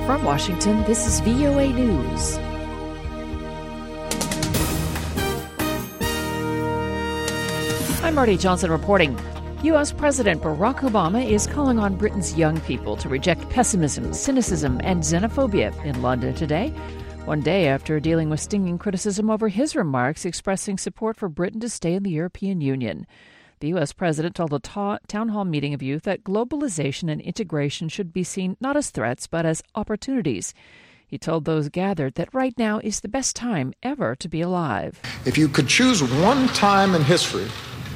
From Washington, this is VOA News. I'm Marty Johnson reporting. U.S. President Barack Obama is calling on Britain's young people to reject pessimism, cynicism, and xenophobia in London today, one day after dealing with stinging criticism over his remarks expressing support for Britain to stay in the European Union. The U.S. president told a town hall meeting of youth that globalization and integration should be seen not as threats but as opportunities. He told those gathered that right now is the best time ever to be alive. If you could choose one time in history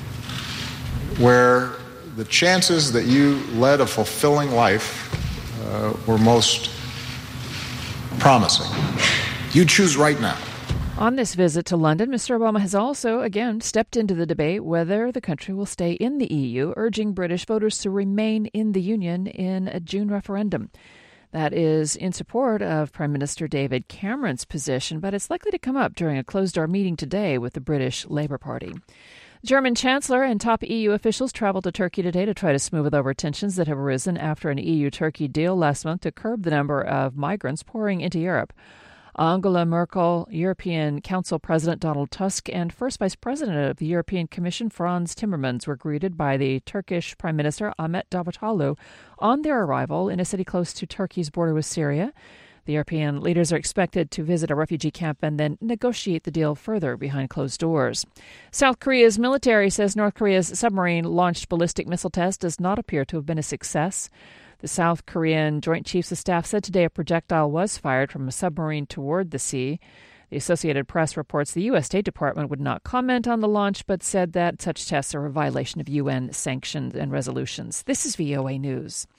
where the chances that you led a fulfilling life were most promising, you choose right now. On this visit to London, Mr. Obama has also, again, stepped into the debate whether the country will stay in the EU, urging British voters to remain in the Union in a June referendum. That is in support of Prime Minister David Cameron's position, but it's likely to come up during a closed-door meeting today with the British Labour Party. German Chancellor and top EU officials traveled to Turkey today to try to smooth over tensions that have arisen after an EU-Turkey deal last month to curb the number of migrants pouring into Europe. Angela Merkel, European Council President Donald Tusk, and First Vice President of the European Commission Frans Timmermans were greeted by the Turkish Prime Minister Ahmet Davutoglu on their arrival in a city close to Turkey's border with Syria. The European leaders are expected to visit a refugee camp and then negotiate the deal further behind closed doors. South Korea's military says North Korea's submarine-launched ballistic missile test does not appear to have been a success. The South Korean Joint Chiefs of Staff said today a projectile was fired from a submarine toward the sea. The Associated Press reports the U.S. State Department would not comment on the launch, but said that such tests are a violation of UN sanctions and resolutions. This is VOA News.